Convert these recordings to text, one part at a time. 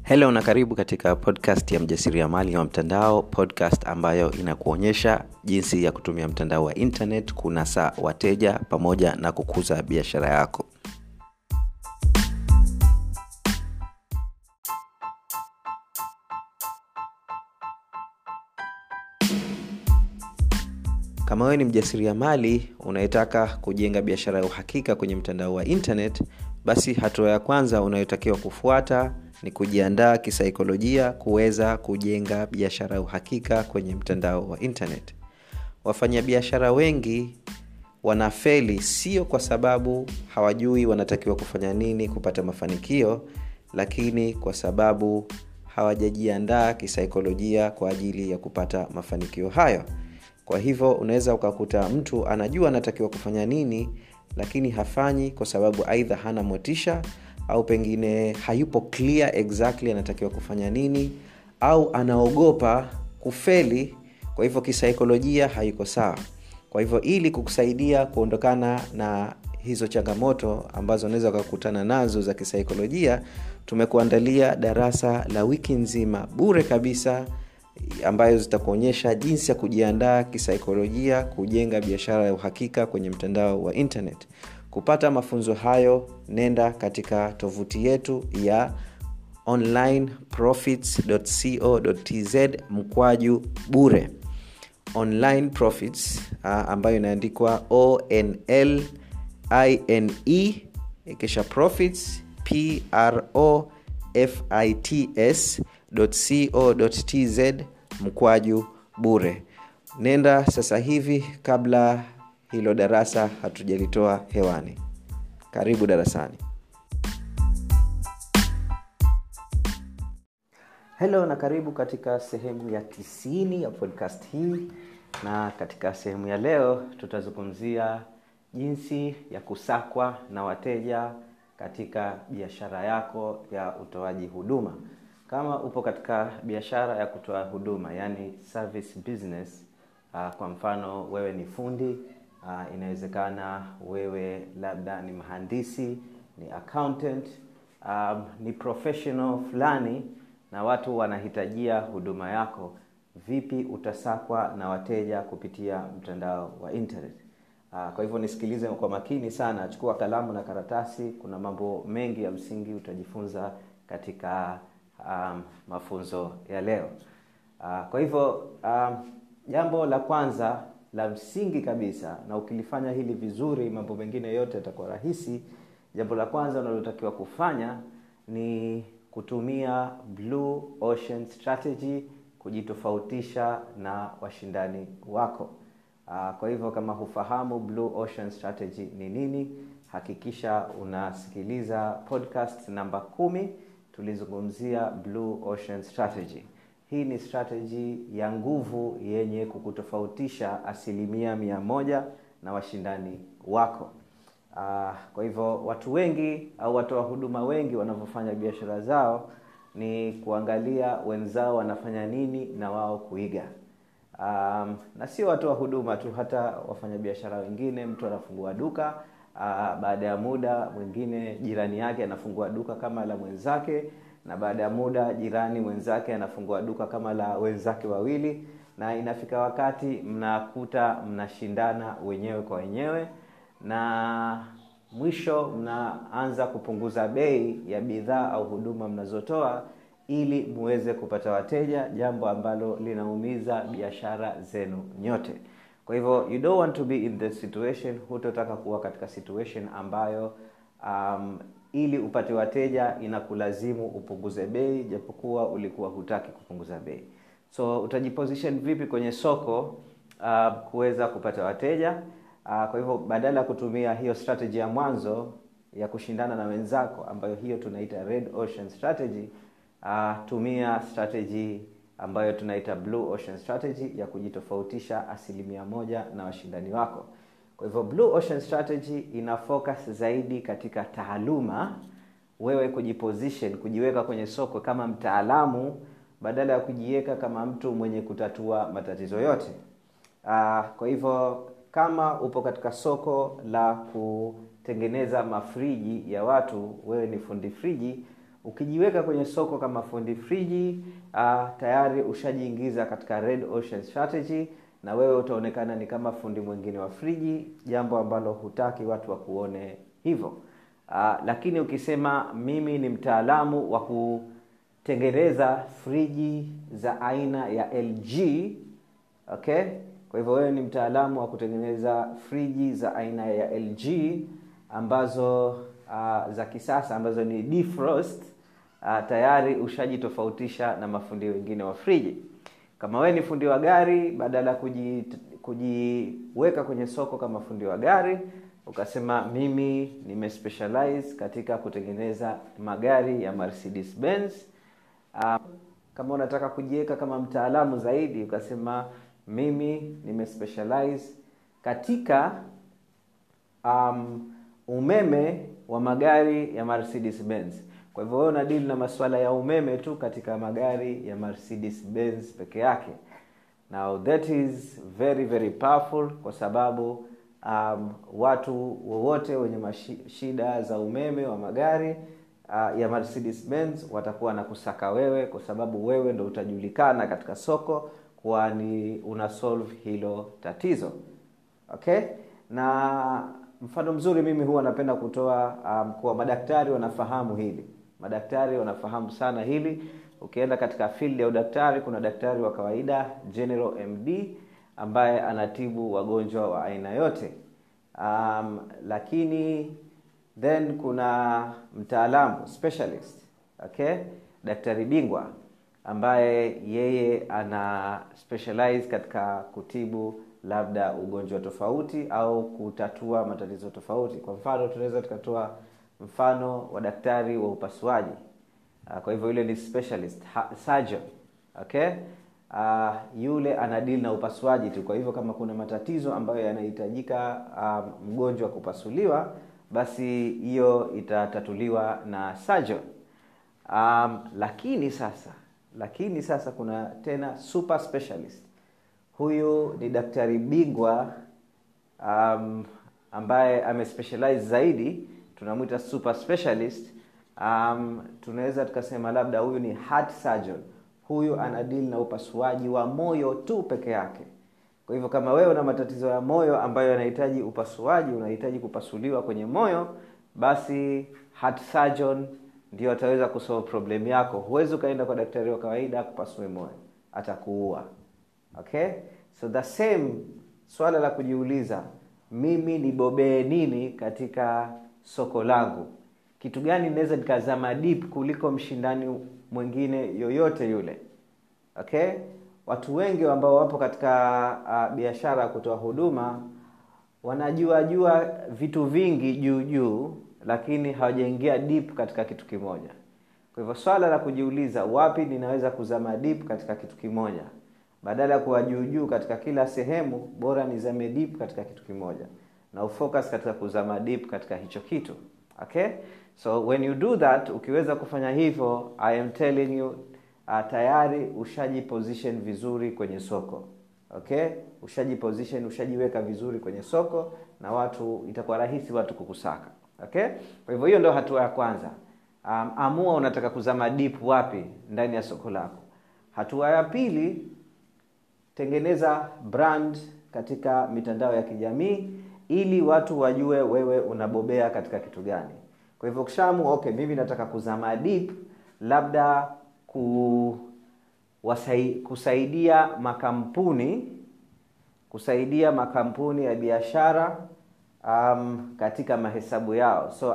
Hello na karibu katika podcast ya mjasiriamali wa mtandao, podcast ambayo inakuonyesha jinsi ya kutumia mtandao wa internet kunasa wateja pamoja na kukuza biashara yako. Kama wewe ni mjasiriamali unayetaka kujenga biashara ya uhakika kwenye mtandao wa internet, basi hatua ya kwanza unayotakiwa kufuata ni kujiandaa kisaikolojia kuweza kujenga biashara ya uhakika kwenye mtandao wa internet. Wafanyabiashara wengi wanafeli sio kwa sababu hawajui wanatakiwa kufanya nini kupata mafanikio, lakini kwa sababu hawajajiandaa kisaikolojia kwa ajili ya kupata mafanikio hayo. Kwa hivyo unaweza ukakuta mtu anajua anatakiwa kufanya nini, lakini hafanyi kwa sababu aidha hana motisha au pengine hayupo clear exactly anatakiwa kufanya nini, au anaogopa kufeli. Kwa hivyo kisaikolojia haiko sawa. Kwa hivyo ili kukusaidia kuondokana na hizo changamoto ambazo unaweza kukutana nazo za kisaikolojia, tumekuandalia darasa la wiki nzima bure kabisa ambayo zitakuonyesha jinsi ya kujiandaa kisaikolojia kujenga biashara ya uhakika kwenye mtandao wa internet. Kupata mafunzo hayo, nenda katika tovuti yetu ya onlineprofits.co.tz/bure. Online Profits ambayo inaandikwa ONLINE kisha Profits PROFITS.co.tz/bure. Nenda sasa hivi kabla hilo darasa hatujalitoa hewani. Karibu darasani. Hello na karibu katika sehemu ya 90 ya podcast hii, na katika sehemu ya leo tutazungumzia jinsi ya kusakwa na wateja katika biashara yako ya utoaji huduma. Kama upo katika biashara ya kutoa huduma, yani service business, kwa mfano wewe ni fundi, inawezekana wewe labda ni mhandisi, ni accountant, ni professional fulani na watu wanahitajia huduma yako, vipi utasakwa na wateja kupitia mtandao wa internet? Kwa hivyo nisikilize kwa makini sana, chukua kalamu na karatasi, kuna mambo mengi ya msingi utajifunza katika mafunzo ya leo. Kwa hivyo jambo la kwanza la msingi kabisa, na ukilifanya hili vizuri mambo mengine yote yatakuwa rahisi. Jambo la kwanza unalotakiwa kufanya ni kutumia Blue Ocean Strategy kujitofautisha na washindani wako. Kwa hivyo kama hufahamu Blue Ocean Strategy ni nini, hakikisha unasikiliza podcast namba 10, tulizungumzia Blue Ocean Strategy. Hii ni strategy ya nguvu yenye kukutofautisha 100% na washindani wako. Kwa hivyo watu wengi au watoa huduma wengi wanapofanya biashara zao ni kuangalia wenzao wanafanya nini na wao kuiga. Na sio watoa huduma tu, hata wafanya biashara wengine. Mtu anafungua duka, baada ya muda mwingine jirani yake anafungua duka kama la mwenzake, na baada ya muda jirani mwenzake anafungua duka kama la wenzake wawili, na inafika wakati mnakuta mnashindana wenyewe kwa wenyewe, na mwisho mnaanza kupunguza bei ya bidhaa au huduma mnazotoa ili muweze kupata wateja, jambo ambalo linaumiza biashara zenu nyote. Kwa hivyo you don't want to be in this situation. Hutotaka kuwa katika situation ambayo ili upate wateja inakulazimu upunguze bei japokuwa ulikuwa hutaki kupunguza bei. So utajiposition vipi kwenye soko kuweza kupata wateja? Kwa hivyo badala kutumia hiyo strategy ya mwanzo ya kushindana na wenzako ambayo hiyo tunaita Red Ocean Strategy, tumia strategy ambayo tunaita Blue Ocean Strategy ya kujitofautisha 100% na washindani wako. Kwa hivyo Blue Ocean Strategy ina focus zaidi katika taaluma, wewe kujiposition, kujiweka kwenye soko kama mtaalamu badala ya kujiweka kama mtu mwenye kutatua matatizo yote. Kwa hivyo kama upo katika soko la kutengeneza mafriji ya watu, wewe ni fundi friji, Ukijiweka kwenye soko kama fundi friji, tayari ushajiingiza katika red ocean strategy, na wewe utaonekana ni kama fundi mwingine wa friji, jambo ambalo hutaki watu wakuone hivyo. Lakini ukisema mimi ni mtaalamu wa kutengeneza friji za aina ya LG, okay? Kwa hivyo wewe ni mtaalamu wa kutengeneza friji za aina ya LG ambazo za kisasa, ambazo ni defrost, tayari ushajitofautisha na mafundi wengine wa friji. Kama wewe ni fundi wa gari, badala kujiweka kwenye soko kama fundi wa gari, ukasema mimi nimespecialize katika kutengeneza magari ya Mercedes Benz. Kama unataka kujiweka kama mtaalamu zaidi, ukasema mimi nimespecialize katika umeme wa magari ya Mercedes Benz. Kwa hivyo wewe unadili na masuala ya umeme tu katika magari ya Mercedes Benz peke yake. Now that is very very powerful, kwa sababu watu wowote wenye shida za umeme wa magari ya Mercedes Benz watakuwa na kusaka wewe, kwa sababu wewe ndo utajulikana katika soko kwa ni una solve hilo tatizo. Okay? Na mfano mzuri mimi huwa napenda kutoa kwa madaktari wanafahamu hili. Madaktari wanafahamu sana hili. Ukienda katika field ya udaktari, kuna daktari wa kawaida, General MD, ambaye anatibu wagonjwa wa aina yote. Lakini then kuna mtaalamu, specialist, okay? Daktari bingwa, ambaye yeye ana specialize katika kutibu labda ugonjwa tofauti au kutatua matatizo tofauti. Kwa mfano tunaweza tukatoa mfano wa daktari wa upasuaji. Kwa hivyo yule ni specialist, surgeon, okay? Yule anadeal na upasuaji tu. Kwa hivyo kama kuna matatizo ambayo yanahitajika mgonjwa kupasuliwa, basi hiyo itatatuliwa na surgeon. Lakini sasa kuna tena super specialist. Huyu ni daktari bingwa ambaye amespecialize zaidi, tunamuita super specialist. Tunaweza tukasema labda huyu ni heart surgeon. Huyu anadeal na upasuaji wa moyo tu peke yake. Kwa hivyo kama wewe una matatizo ya moyo ambayo yanahitaji upasuaji, unahitaji kupasuliwa kwenye moyo, basi heart surgeon ndio ataweza kusolve problem yako. Huwezi ukaenda kwa daktari wa kawaida kupasue moyo, atakuua. Okay? So the same, swala la kujiuliza, mimi nibobee nini katika soko langu? Kitu gani naweza nikazama deep kuliko mshindani mwingine yoyote yule? Okay? Watu wengi ambao wapo katika biashara kutoa huduma wanajua vitu vingi juu, lakini hawajaingia deep katika kitu kimoja. Kwa hivyo swala la kujiuliza, wapi ninaweza kuzama deep katika kitu kimoja, badala ya kuwa juu katika kila sehemu, bora nizame deep katika kitu kimoja na ufocus katika kuzama deep katika hicho kitu. Okay? So when you do that, ukiweza kufanya hivyo, I am telling you, tayari ushajiposition vizuri kwenye soko. Okay? Ushajiweka vizuri kwenye soko, na watu itakuwa rahisi watu kukusaka. Okay? Kwa hivyo hiyo ndio hatua ya kwanza. Amua unataka kuzama deep wapi ndani ya soko lako. Hatua ya pili, tengeneza brand katika mitandao ya kijamii ili watu wajue wewe unabobea katika kitu gani. Kwa hivyo kishamu, okay, mimi nataka kuzama deep, labda kusaidia makampuni ya biashara katika mahesabu yao. So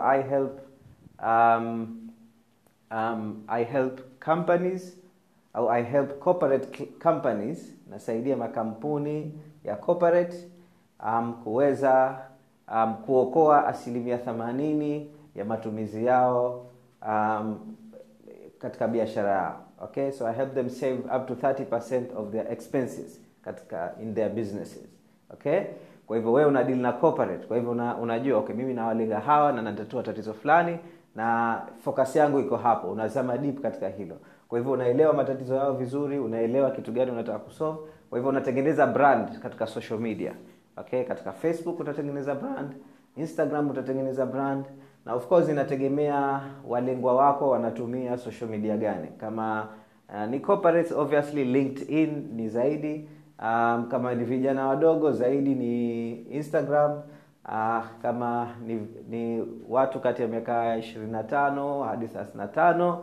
I help companies, au I help corporate companies, nasaidia makampuni ya corporate kuweza kuokoa 80% ya matumizi yao katika biashara yao. Okay? So I help them save up to 30% of their expenses in their businesses. Okay? Kwa hivyo wewe unadeal na corporate. Kwa hivyo unajua, okay, mimi nawalenga hawa na natatua tatizo fulani na focus yangu iko hapo. Unazama deep katika hilo. Kwa hivyo unaelewa matatizo yao vizuri, unaelewa kitu gani unataka kusolve. Kwa hivyo unatengeneza brand katika social media. Okay? Katika Facebook utatengeneza brand, Instagram utatengeneza brand, na of course inategemea walengwa wako wanatumia social media gani. Kama ni corporates, obviously LinkedIn ni zaidi. Kama ni vijana wadogo zaidi ni Instagram. Kama ni watu kati ya miaka 25 hadi 35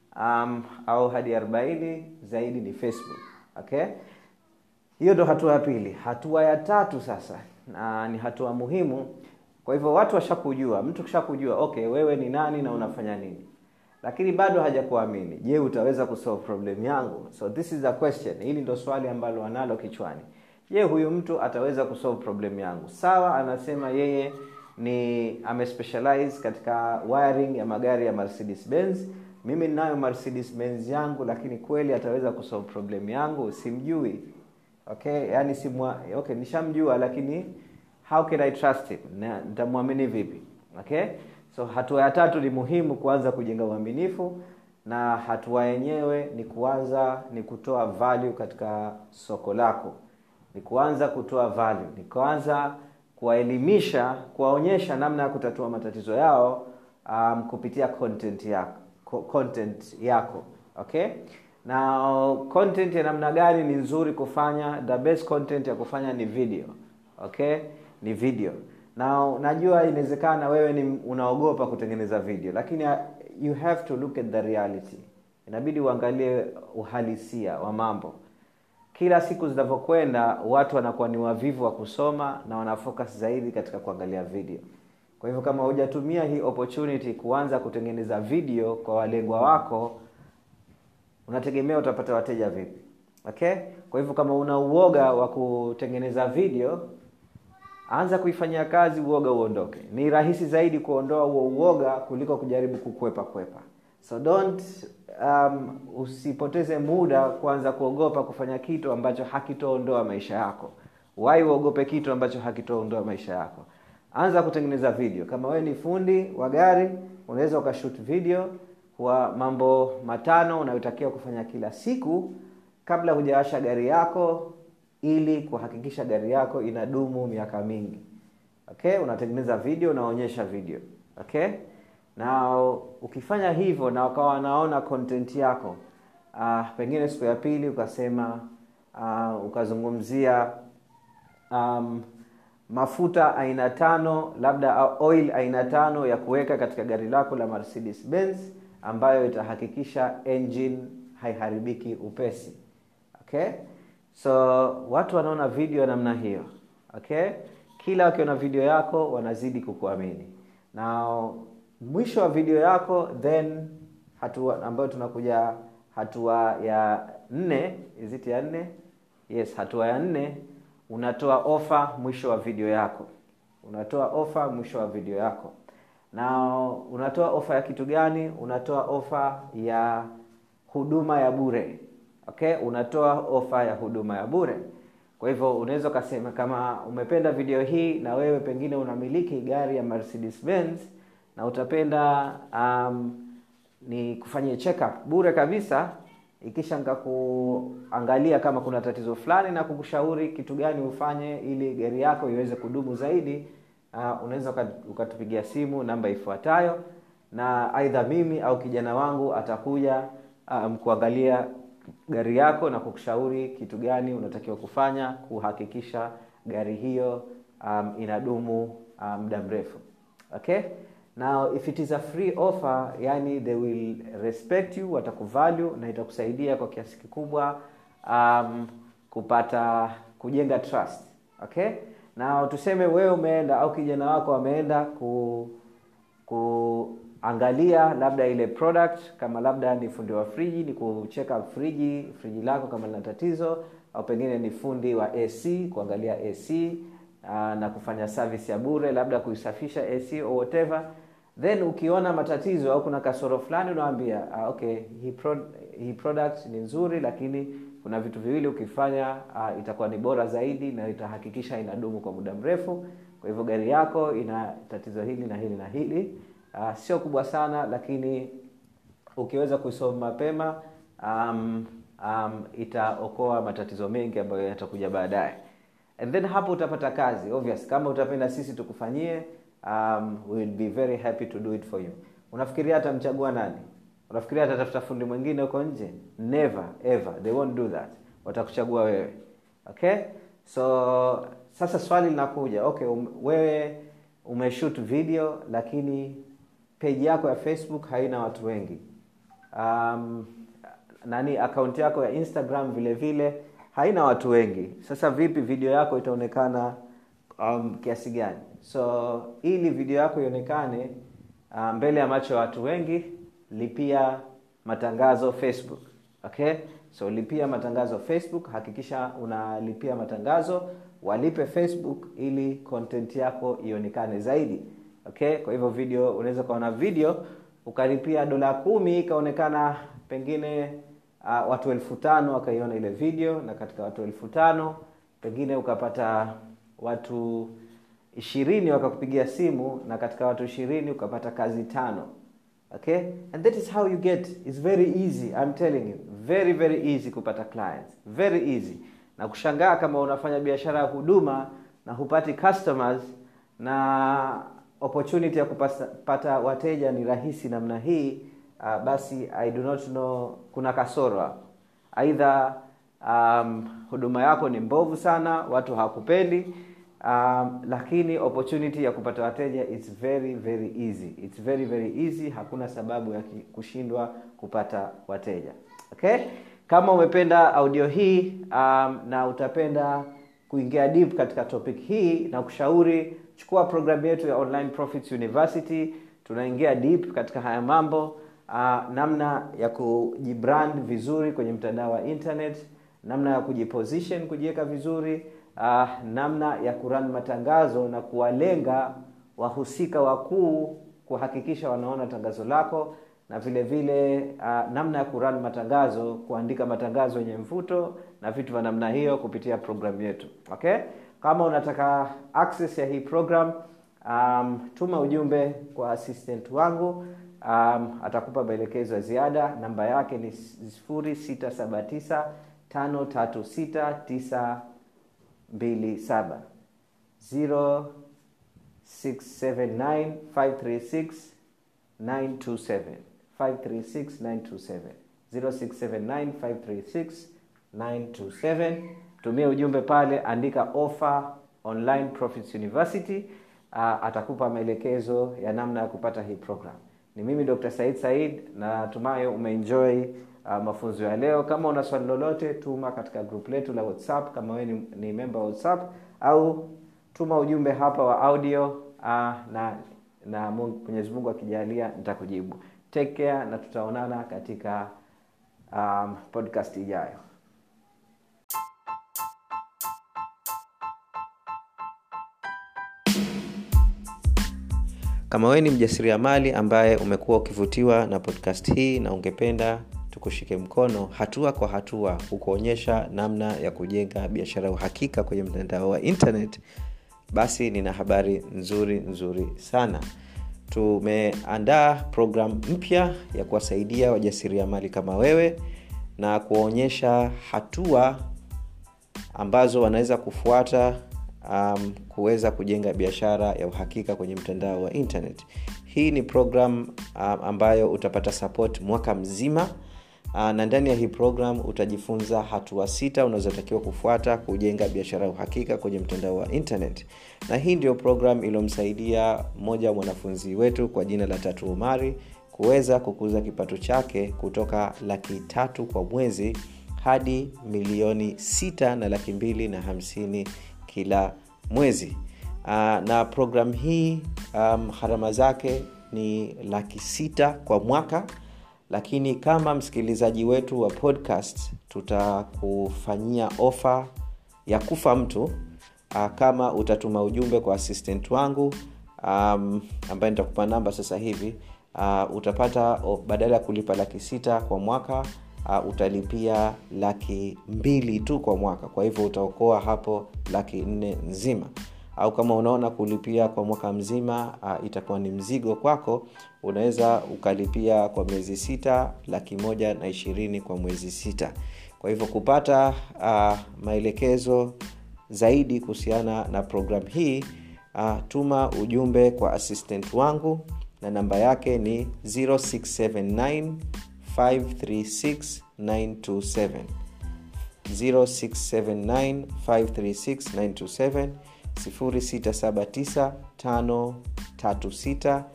au hadi 40 zaidi ni Facebook. Okay? Hiyo ndo hatua ya pili. Hatua ya tatu sasa ni hatua muhimu. Kwa hivyo watu washakujua, mtu kishakujua, okay, wewe ni nani na unafanya nini, lakini bado hajakuamini. Je, utaweza kusolve problem yangu? So this is a question. Hili ndo swali ambalo analo kichwani. Je, huyu mtu ataweza kusolve problem yangu? Sawa, anasema yeye ni amespecialize katika wiring ya magari ya Mercedes Benz. Mimi ninayo Mercedes Benz yangu, lakini kweli ataweza kusolve problem yangu? Simjui. Okay, yani okay, nishamjua, lakini how can I trust him? Nitamwamini vipi? Okay? So hatua ya tatu ni muhimu, kuanza kujenga uaminifu, na hatua yenyewe ni kutoa value katika soko lako. Ni kuanza kutoa value, ni kuanza kuwaelimisha, kuwaonyesha namna ya kutatua matatizo yao kupitia content yako. Okay? Now content ya namna gani ni nzuri kufanya? The best content ya kufanya ni video. Okay? Ni video. Now najua inawezekana wewe unaogopa kutengeneza video, lakini you have to look at the reality. Inabidi uangalie uhalisia wa mambo. Kila siku zinavyokwenda, watu wanakuwa ni wavivu wa kusoma na wanafocus zaidi katika kuangalia video. Kwa hivyo kama hujatumia hii opportunity kuanza kutengeneza video kwa walengwa wako, unategemea utapata wateja vipi? Okay? Kwa hivyo kama una uoga wa kutengeneza video, anza kuifanyia kazi, uoga uondoke. Ni rahisi zaidi kuondoa huo uoga kuliko kujaribu kukwepa. So usipoteze muda kuanza kuogopa kufanya kitu ambacho hakitoondoa maisha yako. Why uogope kitu ambacho hakitoondoa maisha yako? Anza kutengeneza video. Kama wewe ni fundi wa gari, unaweza ukashoot video kwa mambo 5 unayotakiwa kufanya kila siku kabla hujawasha gari yako, ili kuhakikisha gari yako inadumu miaka mingi. Okay? Unatengeneza video, unaonyesha video. Okay? Na ukifanya hivyo na wakawa wanaona content yako, pengine siku ya pili ukasema ukazungumzia mafuta aina 5, labda oil aina 5 ya kuweka katika gari lako la Mercedes Benz, ambayo itahakikisha engine haiharibiki upesi. Okay? So watu wanaona video namna hiyo. Okay? Kila wakiona video yako wanazidi kukuamini. Now mwisho wa video yako, then hatua ambayo tunakuja hatua ya 4, is it ya 4? Yes, hatua ya 4, unatoa offer mwisho wa video yako. Unatoa offer mwisho wa video yako. Now unatoa offer ya kitu gani? Unatoa offer ya huduma ya bure. Okay? Unatoa offer ya huduma ya bure. Kwa hivyo unaweza kusema kama umependa video hii na wewe pengine unamiliki gari ya Mercedes Benz na utapenda ni kufanyia check up bure kabisa, ikisha nikakuangalia kama kuna tatizo fulani na kukushauri kitu gani ufanye ili gari yako iweze kudumu zaidi, unaweza ukatupigia simu namba ifuatayo, na aidha mimi au kijana wangu atakuja kuangalia gari yako na kukushauri kitu gani unatakiwa kufanya kuhakikisha gari hiyo inadumu muda mrefu. Okay? Now if it is a free offer, yani they will respect you, watakuvalue na itakusaidia kwa kiasi kikubwa kujenga trust. Okay? Now tuseme wewe umeenda au kijana wako ameenda kuangalia labda ile product, kama labda ni fundi wa friji, ni kucheck up friji lako kama lina tatizo, au pengine ni fundi wa AC, kuangalia AC na kufanya service ya bure, labda kuisafisha AC or whatever. Then ukiona matatizo au kuna kasoro fulani, unaambia okay, hii product ni nzuri, lakini kuna vitu viwili ukifanya itakuwa ni bora zaidi na itahakikisha inadumu kwa muda mrefu. Kwa hivyo gari yako ina tatizo hili na hili na hili. Sio kubwa sana, lakini ukiweza kuisolve mapema itaokoa matatizo mengi ambayo yatakuja baadaye. And then hapo utapata kazi. Obvious, kama utapenda sisi tukufanyie, we'll be very happy to do it for you. Unafikiria atamchagua nani? Unafikiria atatafuta fundi mwingine huko nje? Never ever, they won't do that. Watakuchagua wewe. Okay? So sasa swali linakuja, okay, wewe umeshoot video lakini page yako ya Facebook haina watu wengi. Account yako ya Instagram vile vile haina watu wengi. Sasa vipi video yako itaonekana kiasi gani? So ili video yako ionekane mbele ya macho ya watu wengi, lipia matangazo Facebook. Okay? So lipia matangazo Facebook, hakikisha unalipia matangazo, walipe Facebook ili content yako ionekane zaidi. Okay? Kwa hivyo video, unaweza kuona video ukalipia $10 ikaonekana pengine watu 5,000 wakaiona ile video, na katika watu 5,000 pengine ukapata watu 20 wakakupigia simu, na katika watu 20 ukapata kazi 5. Okay? And that is how you get. It's very easy, I'm telling you. Very very easy kupata clients. Very easy. Na kushangaa kama unafanya biashara ya huduma na hupati customers, na opportunity ya kupata wateja ni rahisi namna hii, basi I do not know kuna kasoro hapo. Either huduma yako ni mbovu sana, watu hawakupendi, lakini opportunity ya kupata wateja it's very very easy. It's very very easy, hakuna sababu ya kushindwa kupata wateja. Okay? Kama umependa audio hii na utapenda kuingia deep katika topic hii, na kushauri chukua programu yetu ya Online Profits University. Tunaingia deep katika haya mambo, namna ya kujibrand vizuri kwenye mtandao wa internet, namna ya kujiposition, kujiweka vizuri, namna ya kurun matangazo na kuwalenga wahusika wakuu kuhakikisha wanaona tangazo lako, na vile vile namna ya kurun matangazo, kuandika matangazo yenye mvuto na vitu vya namna hiyo kupitia programu yetu. Okay? Kama unataka access ya hii program, tuma ujumbe kwa assistant wangu, atakupa maelekezo ya ziada. Namba yake ni 0679 536 927 0679 536 927 536 927 0679 536 927. Tumia ujumbe pale, andika offer Online Profits University, atakupa maelekezo ya namna ya kupata hii program. Ni mimi Dr. Said, na natumai umeenjoy mafunzo ya leo. Kama una swali lolote, tuma katika group letu la WhatsApp kama wewe ni member wa WhatsApp, au tuma ujumbe hapa wa audio, na Mwenyezi Mungu akijalia nitakujibu. Take care, na tutaonana katika podcast ijayo. Kama wewe ni mjasiriamali ambaye umekuwa ukivutiwa na podcast hii na ungependa tukushike mkono hatua kwa hatua kukuonyesha namna ya kujenga biashara uhakika kwenye mtandao wa internet, basi nina habari nzuri sana. Tumeandaa program mpya ya kuwasaidia wajasiriamali kama wewe na kuwaonyesha hatua ambazo wanaweza kufuata kuweza kujenga biashara ya uhakika kwenye mtandao wa internet. Hii ni program ambayo utapata support mwaka mzima, na ndani ya hii program utajifunza hatua 6 unazotakiwa kufuata kujenga biashara ya uhakika kwenye mtandao wa internet. Na hii ndio program iliyomsaidia mmoja wa mwanafunzi wetu kwa jina la Tatu Umari kuweza kukuza kipato chake kutoka 300,000 kwa mwezi hadi 6,250,000 kila mwezi. Na program hii gharama zake ni 600,000 kwa mwaka, lakini kama msikilizaji wetu wa podcast tutakufanyia offer ya kufa mtu kama utatuma ujumbe kwa assistant wangu ambaye nitakupa namba sasa hivi. Utapata badala ya kulipa 600,000 kwa mwaka, utalipia 200,000 tu kwa mwaka. Kwa hivyo utaokoa hapo 400,000 nzima. Au kama unaona kulipia kwa mwaka mzima itakuwa ni mzigo kwako, unaweza ukalipia kwa miezi 6, 120,000 kwa mwezi 6. Kwa hivyo kupata maelekezo zaidi kuhusiana na program hii, tuma ujumbe kwa assistant wangu na namba yake ni 0679 536 927 0679 536 927 0679 536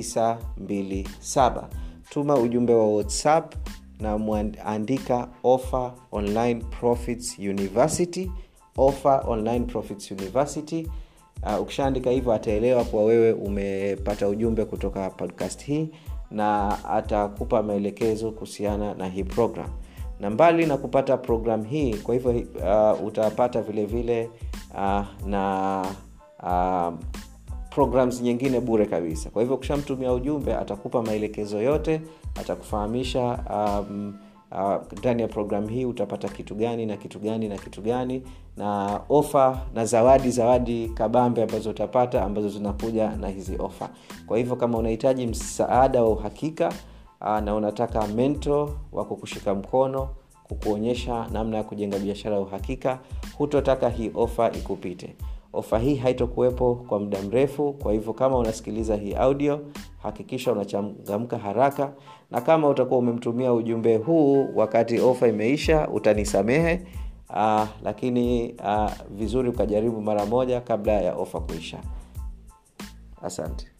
927. Tuma ujumbe wa WhatsApp na muandika Offer Online Profits University, Offer Online Profits University. Ukishaandika hivyo ataelewa kwa wewe umepata ujumbe kutoka podcast hii na atakupa maelekezo kuhusiana na hii program. Na mbali na kupata program hii, kwa hivyo utapata vile vile na programs nyingine bure kabisa. Kwa hivyo ukishamtumia ujumbe atakupa maelekezo yote, atakufahamisha ndani ya program hii utapata kitu gani na kitu gani na kitu gani, na offer na zawadi kabambe ambazo utapata ambazo zinakuja na hizi offer. Kwa hivyo kama unahitaji msaada wa uhakika na unataka mentor wa kukushika mkono kukuonyesha namna ya kujenga biashara ya uhakika, hutotaka hii offer ikupite. Offer hii haitokuwepo kwa muda mrefu. Kwa hivyo kama unasikiliza hii audio, hakikisha unachangamka haraka, na kama utakuwa umemtumia ujumbe huu wakati offer imeisha, utanisamehe, lakini vizuri ukajaribu mara moja kabla ya offer kuisha. Asante.